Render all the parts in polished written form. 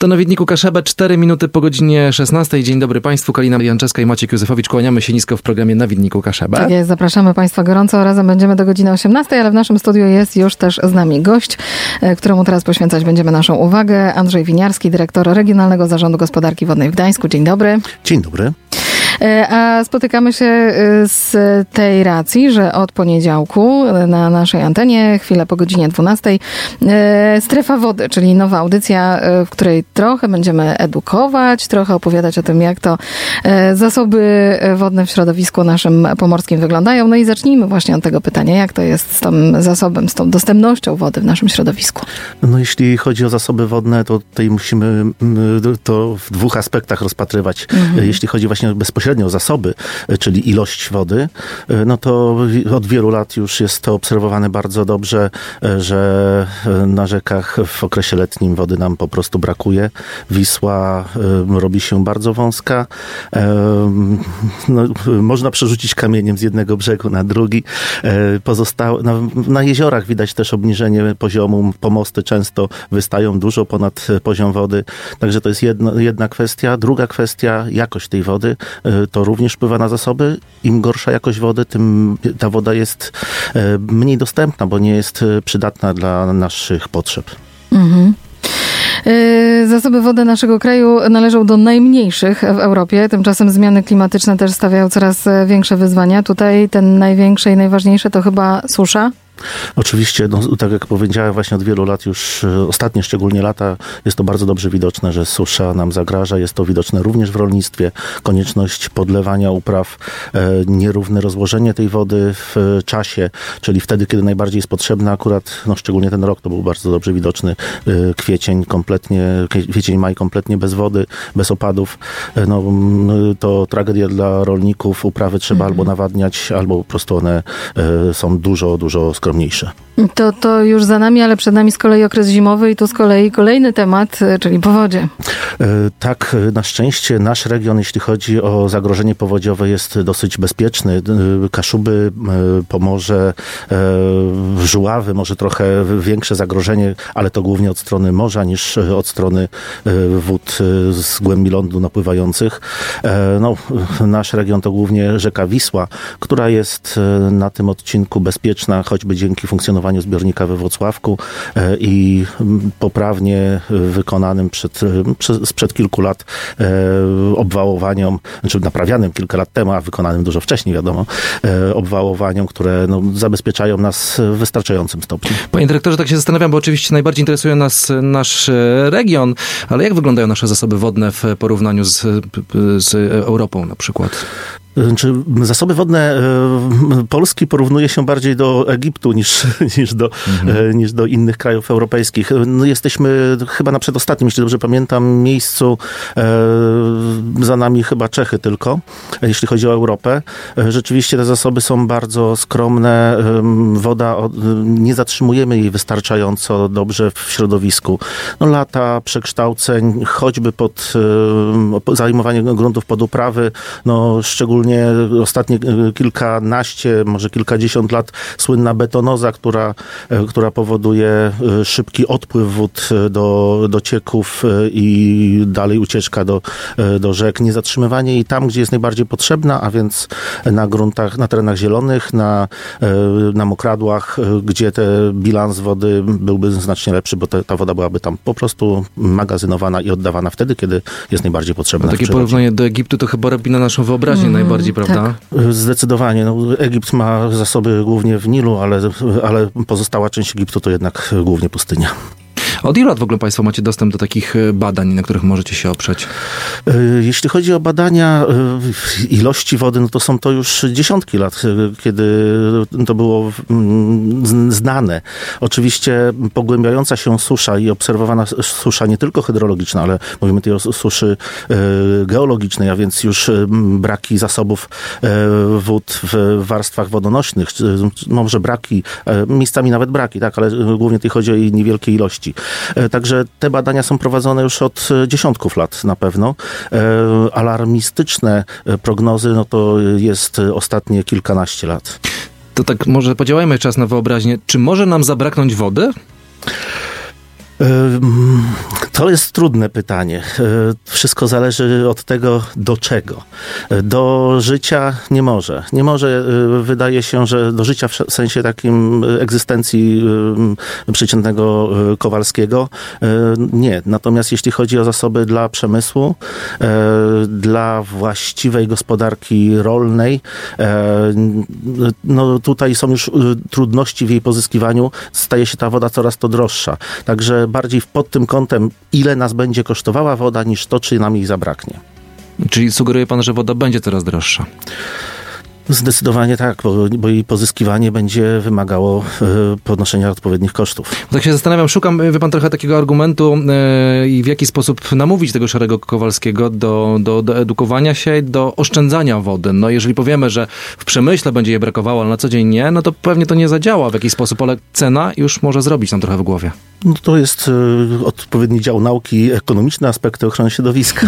To na Widniku Kaszebę, 4 minuty po godzinie 16. Dzień dobry Państwu, Kalina Janczewska i Maciek Józefowicz. Kłaniamy się nisko w programie Na Widniku Kaszebę. Tak jest, zapraszamy Państwa gorąco. Razem będziemy do godziny 18, ale w naszym studiu jest już też z nami gość, któremu teraz poświęcać będziemy naszą uwagę. Andrzej Winiarski, dyrektor Regionalnego Zarządu Gospodarki Wodnej w Gdańsku. Dzień dobry. Dzień dobry. A spotykamy się z tej racji, że od poniedziałku na naszej antenie, chwilę po godzinie 12, Strefa Wody, czyli nowa audycja, w której trochę będziemy edukować, trochę opowiadać o tym, jak to zasoby wodne w środowisku naszym pomorskim wyglądają. No i zacznijmy właśnie od tego pytania, jak to jest z tym zasobem, z tą dostępnością wody w naszym środowisku? No jeśli chodzi o zasoby wodne, to tutaj musimy to w dwóch aspektach rozpatrywać. Jeśli chodzi właśnie bezpośrednio o zasoby, czyli ilość wody, no to od wielu lat już jest to obserwowane bardzo dobrze, że na rzekach w okresie letnim wody nam po prostu brakuje. Wisła robi się bardzo wąska. No, można przerzucić kamieniem z jednego brzegu na drugi. Na jeziorach widać też obniżenie poziomu. Pomosty często wystają dużo ponad poziom wody. Także to jest jedna kwestia. Druga kwestia, jakość tej wody. To również wpływa na zasoby. Im gorsza jakość wody, tym ta woda jest mniej dostępna, bo nie jest przydatna dla naszych potrzeb. Zasoby wody naszego kraju należą do najmniejszych w Europie. Tymczasem zmiany klimatyczne też stawiają coraz większe wyzwania. Tutaj ten największe i najważniejsze to chyba susza. Oczywiście, no, tak jak powiedziałem, właśnie od wielu lat już, ostatnie szczególnie lata, jest to bardzo dobrze widoczne, że susza nam zagraża. Jest to widoczne również w rolnictwie. Konieczność podlewania upraw, nierówne rozłożenie tej wody w czasie, czyli wtedy, kiedy najbardziej jest potrzebna. Akurat, no szczególnie ten rok to był bardzo dobrze widoczny. Kwiecień, maj kompletnie bez wody, bez opadów. No, to tragedia dla rolników. Uprawy trzeba albo nawadniać, albo po prostu one są dużo skromniejsze. To już za nami, ale przed nami z kolei okres zimowy i tu z kolei kolejny temat, czyli powodzie. Tak, na szczęście nasz region, jeśli chodzi o zagrożenie powodziowe, jest dosyć bezpieczny. Kaszuby, Pomorze, Żuławy, może trochę większe zagrożenie, ale to głównie od strony morza niż od strony wód z głębi lądu napływających. No, nasz region to głównie rzeka Wisła, która jest na tym odcinku bezpieczna, choćby dzięki funkcjonowaniu zbiornika we Włocławku i poprawnie wykonanym sprzed kilku lat obwałowaniom, znaczy naprawianym kilka lat temu, a wykonanym dużo wcześniej, wiadomo, obwałowaniom, które zabezpieczają nas w wystarczającym stopniu. Panie dyrektorze, tak się zastanawiam, bo oczywiście najbardziej interesuje nas nasz region, ale jak wyglądają nasze zasoby wodne w porównaniu z Europą na przykład? Zasoby wodne Polski porównuje się bardziej do Egiptu niż do innych krajów europejskich. No, jesteśmy chyba na przedostatnim, jeśli dobrze pamiętam, miejscu, za nami chyba Czechy tylko, jeśli chodzi o Europę. Rzeczywiście te zasoby są bardzo skromne. Woda, nie zatrzymujemy jej wystarczająco dobrze w środowisku. No, lata przekształceń, choćby pod zajmowanie gruntów pod uprawy, no szczególnie ostatnie kilkanaście, może kilkadziesiąt lat słynna betonoza, która powoduje szybki odpływ wód do cieków i dalej ucieczka do rzek. Niezatrzymywanie jej tam, gdzie jest najbardziej potrzebna, a więc na gruntach, na terenach zielonych, na mokradłach, gdzie bilans wody byłby znacznie lepszy, bo ta woda byłaby tam po prostu magazynowana i oddawana wtedy, kiedy jest najbardziej potrzebna. No, takie porównanie do Egiptu to chyba robi na naszą wyobraźnię najbardziej, prawda? Tak. Zdecydowanie. No, Egipt ma zasoby głównie w Nilu, ale pozostała część Egiptu to jednak głównie pustynia. Od ilu lat w ogóle Państwo macie dostęp do takich badań, na których możecie się oprzeć? Jeśli chodzi o badania ilości wody, no to są to już dziesiątki lat, kiedy to było znane. Oczywiście pogłębiająca się susza i obserwowana susza nie tylko hydrologiczna, ale mówimy tutaj o suszy geologicznej, a więc już braki zasobów wód w warstwach wodonośnych. Może braki, miejscami nawet braki, tak, ale głównie tutaj chodzi o jej niewielkie ilości. Także te badania są prowadzone już od dziesiątków lat na pewno. Alarmistyczne prognozy, no to jest ostatnie kilkanaście lat. To tak może podziałajmy czas na wyobraźnię. Czy może nam zabraknąć wody? To jest trudne pytanie. Wszystko zależy od tego, do czego. Do życia nie może. Nie może, wydaje się, że do życia w sensie takim egzystencji przeciętnego Kowalskiego nie. Natomiast jeśli chodzi o zasoby dla przemysłu, dla właściwej gospodarki rolnej, no tutaj są już trudności w jej pozyskiwaniu. Staje się ta woda coraz to droższa. Także bardziej pod tym kątem, ile nas będzie kosztowała woda, niż to, czy nam jej zabraknie. Czyli sugeruje pan, że woda będzie coraz droższa? Zdecydowanie tak, bo jej pozyskiwanie będzie wymagało ponoszenia odpowiednich kosztów. Tak się zastanawiam, szukam, wie pan, trochę takiego argumentu i w jaki sposób namówić tego szarego Kowalskiego do edukowania się, do oszczędzania wody. No jeżeli powiemy, że w przemyśle będzie jej brakowało, ale na co dzień nie, no to pewnie to nie zadziała w jakiś sposób, ale cena już może zrobić nam trochę w głowie. No to jest odpowiedni dział nauki, ekonomiczne aspekty ochrony środowiska.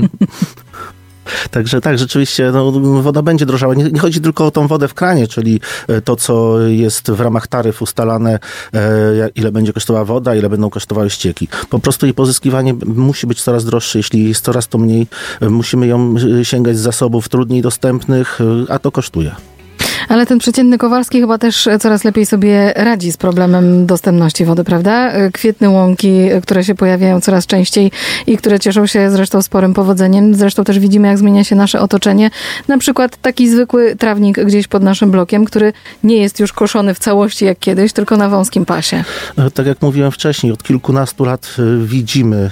Także tak, rzeczywiście woda będzie drożała. Nie chodzi tylko o tą wodę w kranie, czyli to, co jest w ramach taryf ustalane, ile będzie kosztowała woda, ile będą kosztowały ścieki. Po prostu jej pozyskiwanie musi być coraz droższe. Jeśli jest coraz to mniej, musimy ją sięgać z zasobów trudniej dostępnych, a to kosztuje. Ale ten przeciętny Kowalski chyba też coraz lepiej sobie radzi z problemem dostępności wody, prawda? Kwietne łąki, które się pojawiają coraz częściej i które cieszą się zresztą sporym powodzeniem. Zresztą też widzimy, jak zmienia się nasze otoczenie. Na przykład taki zwykły trawnik gdzieś pod naszym blokiem, który nie jest już koszony w całości jak kiedyś, tylko na wąskim pasie. Tak jak mówiłem wcześniej, od kilkunastu lat widzimy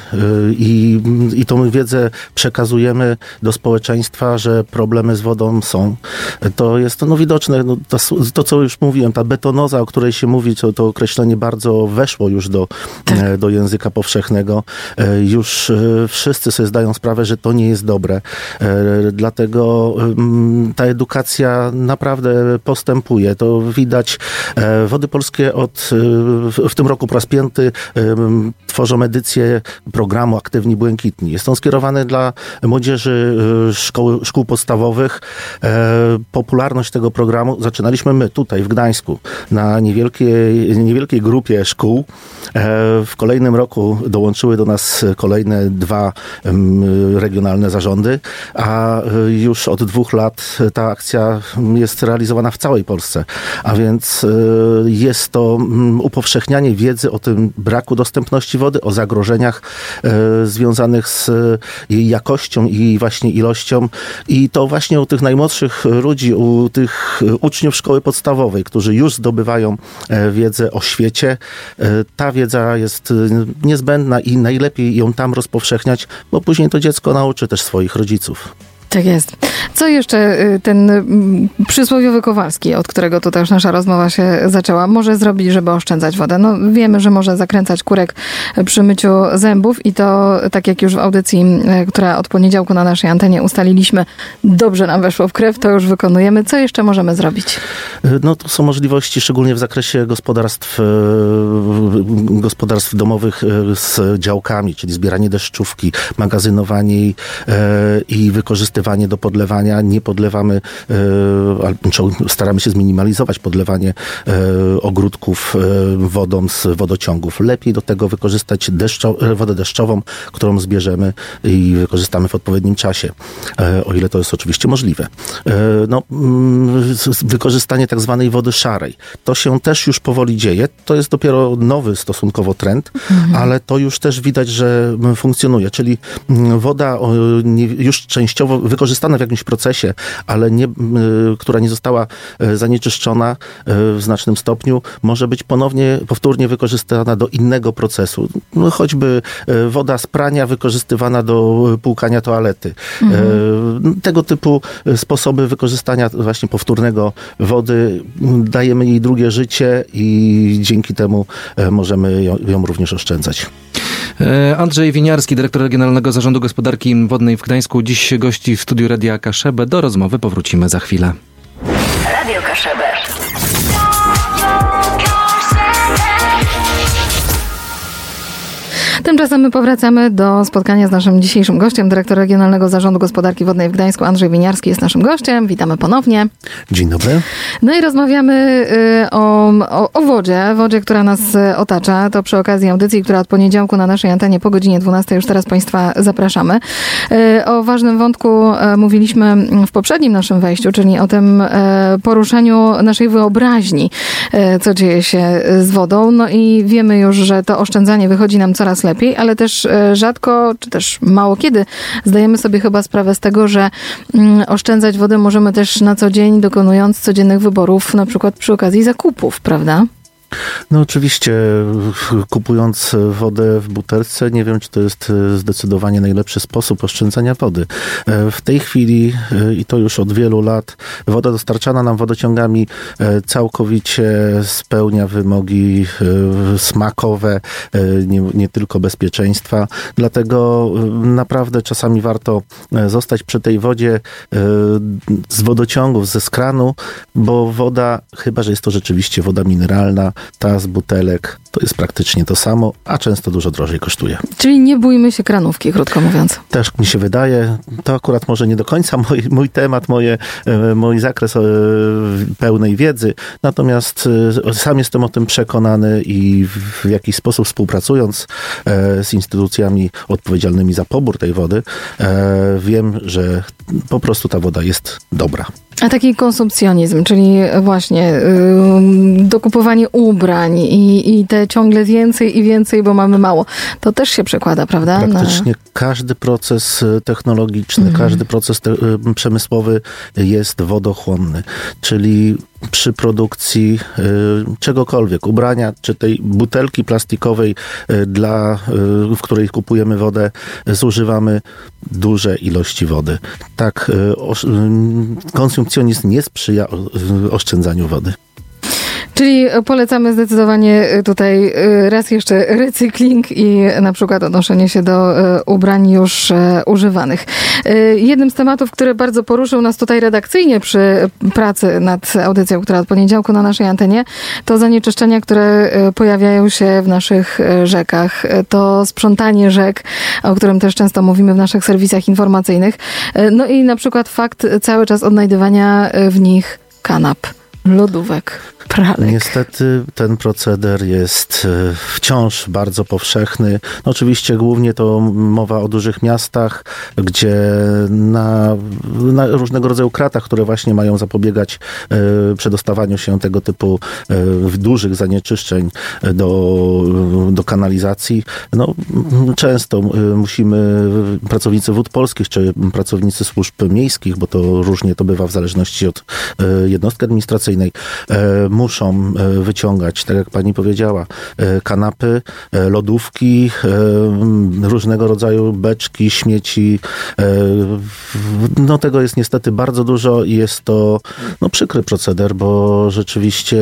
i tą wiedzę przekazujemy do społeczeństwa, że problemy z wodą są. To jest widoczne. To, co już mówiłem, ta betonoza, o której się mówi, to określenie bardzo weszło już do języka powszechnego. Już wszyscy sobie zdają sprawę, że to nie jest dobre. Dlatego ta edukacja naprawdę postępuje. To widać. Wody Polskie w tym roku po raz 5 tworzą edycję programu Aktywni Błękitni. Jest on skierowany dla młodzieży szkół podstawowych. Popularność tego programu zaczynaliśmy my tutaj w Gdańsku na niewielkiej grupie szkół. W kolejnym roku dołączyły do nas kolejne 2 regionalne zarządy, a już od 2 lat ta akcja jest realizowana w całej Polsce. A więc jest to upowszechnianie wiedzy o tym braku dostępności wody, o zagrożeniach związanych z jej jakością i właśnie ilością. I to właśnie u tych najmłodszych ludzi, u tych uczniów szkoły podstawowej, którzy już zdobywają wiedzę o świecie. Ta wiedza jest niezbędna i najlepiej ją tam rozpowszechniać, bo później to dziecko nauczy też swoich rodziców. Tak jest. Co jeszcze ten przysłowiowy Kowalski, od którego tu też nasza rozmowa się zaczęła, może zrobić, żeby oszczędzać wodę? No wiemy, że może zakręcać kurek przy myciu zębów i to, tak jak już w audycji, która od poniedziałku na naszej antenie ustaliliśmy, dobrze nam weszło w krew, to już wykonujemy. Co jeszcze możemy zrobić? No to są możliwości, szczególnie w zakresie gospodarstw domowych z działkami, czyli zbieranie deszczówki, magazynowanie jej i wykorzystywanie do podlewania. Nie podlewamy, staramy się zminimalizować podlewanie ogródków wodą z wodociągów. Lepiej do tego wykorzystać wodę deszczową, którą zbierzemy i wykorzystamy w odpowiednim czasie, o ile to jest oczywiście możliwe. Wykorzystanie tak zwanej wody szarej. To się też już powoli dzieje. To jest dopiero nowy stosunkowo trend, ale to już też widać, że funkcjonuje. Czyli woda już częściowo wykorzystana w jakimś procesie, ale która nie została zanieczyszczona w znacznym stopniu, może być powtórnie wykorzystana do innego procesu. No, choćby woda z prania wykorzystywana do płukania toalety. Tego typu sposoby wykorzystania właśnie powtórnego wody, dajemy jej drugie życie i dzięki temu możemy ją również oszczędzać. Andrzej Winiarski, dyrektor Regionalnego Zarządu Gospodarki Wodnej w Gdańsku, dziś gości w studiu Radia Kaszebę. Do rozmowy powrócimy za chwilę. Radio Kaszebę. Tymczasem my powracamy do spotkania z naszym dzisiejszym gościem. Dyrektor Regionalnego Zarządu Gospodarki Wodnej w Gdańsku, Andrzej Winiarski, jest naszym gościem. Witamy ponownie. Dzień dobry. No i rozmawiamy o wodzie, która nas otacza. To przy okazji audycji, która od poniedziałku na naszej antenie po godzinie 12 już teraz Państwa zapraszamy. O ważnym wątku mówiliśmy w poprzednim naszym wejściu, czyli o tym poruszeniu naszej wyobraźni, co dzieje się z wodą. No i wiemy już, że to oszczędzanie wychodzi nam coraz lepiej, ale też rzadko, czy też mało kiedy zdajemy sobie chyba sprawę z tego, że oszczędzać wodę możemy też na co dzień, dokonując codziennych wyborów, na przykład przy okazji zakupów, prawda? No oczywiście, kupując wodę w butelce, nie wiem, czy to jest zdecydowanie najlepszy sposób oszczędzania wody. W tej chwili, i to już od wielu lat, woda dostarczana nam wodociągami całkowicie spełnia wymogi smakowe, nie tylko bezpieczeństwa. Dlatego naprawdę czasami warto zostać przy tej wodzie z wodociągów, ze skranu, bo woda, chyba że jest to rzeczywiście woda mineralna, ta z butelek, to jest praktycznie to samo, a często dużo drożej kosztuje. Czyli nie bójmy się kranówki, krótko mówiąc. Też mi się wydaje, to akurat może nie do końca mój temat, mój zakres pełnej wiedzy, natomiast sam jestem o tym przekonany i w jakiś sposób współpracując z instytucjami odpowiedzialnymi za pobór tej wody, wiem, że po prostu ta woda jest dobra. A taki konsumpcjonizm, czyli właśnie dokupowanie ubrań i te ciągle więcej i więcej, bo mamy mało, to też się przekłada, prawda? Praktycznie każdy proces technologiczny, każdy proces przemysłowy jest wodochłonny, czyli przy produkcji czegokolwiek, ubrania, czy tej butelki plastikowej, w której kupujemy wodę, zużywamy duże ilości wody. Tak, konsumpcjonizm nie sprzyja oszczędzaniu wody. Czyli polecamy zdecydowanie tutaj raz jeszcze recykling i na przykład odnoszenie się do ubrań już używanych. Jednym z tematów, który bardzo poruszył nas tutaj redakcyjnie przy pracy nad audycją, która od poniedziałku na naszej antenie, to zanieczyszczenia, które pojawiają się w naszych rzekach. To sprzątanie rzek, o którym też często mówimy w naszych serwisach informacyjnych. No i na przykład fakt cały czas odnajdywania w nich kanap, lodówek, pralek. Niestety ten proceder jest wciąż bardzo powszechny. No oczywiście głównie to mowa o dużych miastach, gdzie na różnego rodzaju kratach, które właśnie mają zapobiegać przedostawaniu się tego typu dużych zanieczyszczeń do kanalizacji. No, często pracownicy Wód Polskich, czy pracownicy służb miejskich, bo to różnie to bywa w zależności od jednostki administracyjnej, muszą wyciągać, tak jak pani powiedziała, kanapy, lodówki, różnego rodzaju beczki, śmieci. No tego jest niestety bardzo dużo i jest to przykry proceder, bo rzeczywiście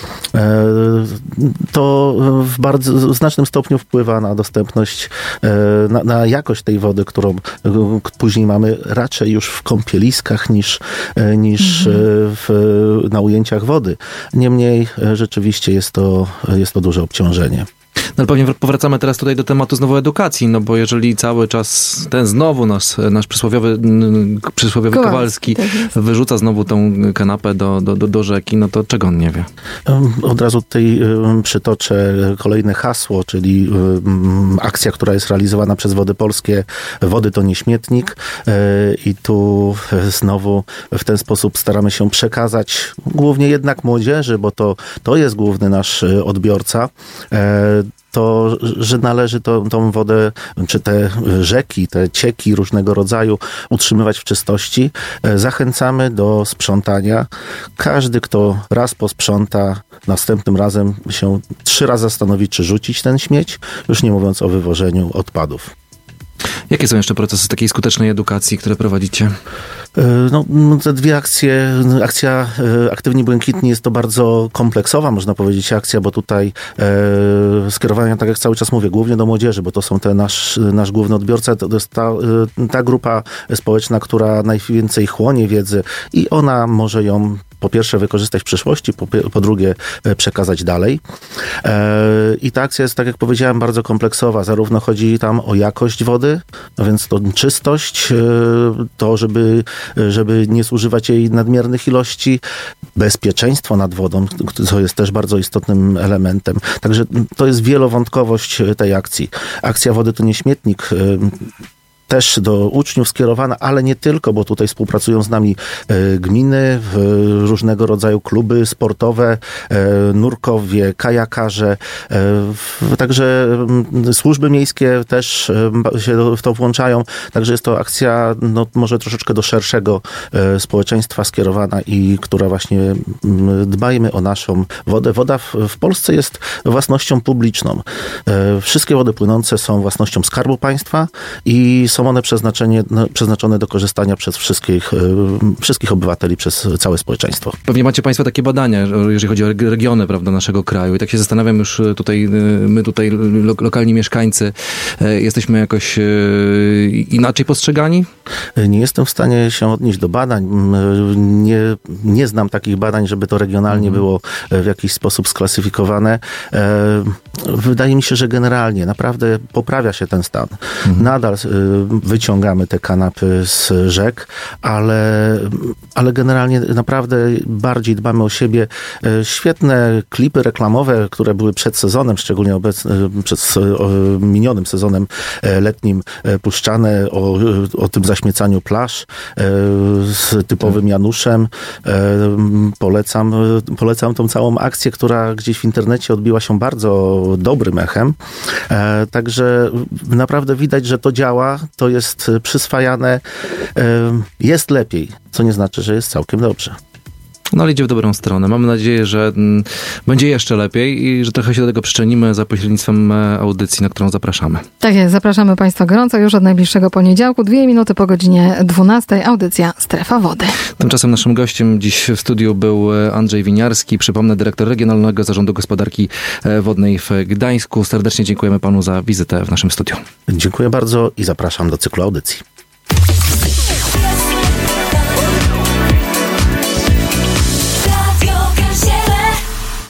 to w bardzo znacznym stopniu wpływa na dostępność, na jakość tej wody, którą później mamy raczej już w kąpieliskach niż na ujęciach wody. Niemniej rzeczywiście jest to duże obciążenie. No ale pewnie powracamy teraz tutaj do tematu znowu edukacji, no bo jeżeli cały czas ten znowu nasz przysłowiowy Kowalski wyrzuca znowu tą kanapę do rzeki, no to czego on nie wie? Od razu tutaj przytoczę kolejne hasło, czyli akcja, która jest realizowana przez Wody Polskie. Wody to nie śmietnik. I tu znowu w ten sposób staramy się przekazać głównie jednak młodzieży, bo to jest główny nasz odbiorca, to, że należy tą wodę, czy te rzeki, te cieki różnego rodzaju utrzymywać w czystości. Zachęcamy do sprzątania. Każdy, kto raz posprząta, następnym razem się 3 razy zastanowi, czy rzucić ten śmieć, już nie mówiąc o wywożeniu odpadów. Jakie są jeszcze procesy takiej skutecznej edukacji, które prowadzicie? Te dwie akcje. Akcja Aktywni Błękitni jest to bardzo kompleksowa, można powiedzieć, akcja, bo tutaj skierowania, tak jak cały czas mówię, głównie do młodzieży, bo to są nasz główny odbiorca, to jest ta grupa społeczna, która najwięcej chłonie wiedzy i ona może ją po pierwsze wykorzystać w przyszłości, po drugie przekazać dalej. I ta akcja jest, tak jak powiedziałem, bardzo kompleksowa. Zarówno chodzi tam o jakość wody, no więc to czystość, to żeby nie zużywać jej nadmiernych ilości, bezpieczeństwo nad wodą, co jest też bardzo istotnym elementem. Także to jest wielowątkowość tej akcji. Akcja Wody to nie śmietnik, też do uczniów skierowana, ale nie tylko, bo tutaj współpracują z nami gminy, różnego rodzaju kluby sportowe, nurkowie, kajakarze, także służby miejskie też się w to włączają. Także jest to akcja może troszeczkę do szerszego społeczeństwa skierowana i która właśnie dbajmy o naszą wodę. Woda w Polsce jest własnością publiczną. Wszystkie wody płynące są własnością Skarbu Państwa i są one przeznaczone do korzystania przez wszystkich obywateli, przez całe społeczeństwo. Pewnie macie Państwo takie badania, jeżeli chodzi o regiony, prawda, naszego kraju. I tak się zastanawiam już tutaj, my tutaj lokalni mieszkańcy, jesteśmy jakoś inaczej postrzegani? Nie jestem w stanie się odnieść do badań. Nie znam takich badań, żeby to regionalnie było w jakiś sposób sklasyfikowane. Wydaje mi się, że generalnie naprawdę poprawia się ten stan. Nadal wyciągamy te kanapy z rzek, ale generalnie naprawdę bardziej dbamy o siebie. Świetne klipy reklamowe, które były przed sezonem, szczególnie przed minionym sezonem letnim puszczane o tym zaśmiecaniu plaż z typowym Januszem. Polecam tą całą akcję, która gdzieś w internecie odbiła się bardzo dobrym echem. Także naprawdę widać, że to działa, to jest przyswajane, jest lepiej, co nie znaczy, że jest całkiem dobrze. No ale idzie w dobrą stronę. Mamy nadzieję, że będzie jeszcze lepiej i że trochę się do tego przyczynimy za pośrednictwem audycji, na którą zapraszamy. Tak jest, zapraszamy Państwa gorąco już od najbliższego poniedziałku, 2 minuty po godzinie 12, audycja Strefa Wody. Tymczasem naszym gościem dziś w studiu był Andrzej Winiarski, przypomnę, dyrektor Regionalnego Zarządu Gospodarki Wodnej w Gdańsku. Serdecznie dziękujemy panu za wizytę w naszym studiu. Dziękuję bardzo i zapraszam do cyklu audycji.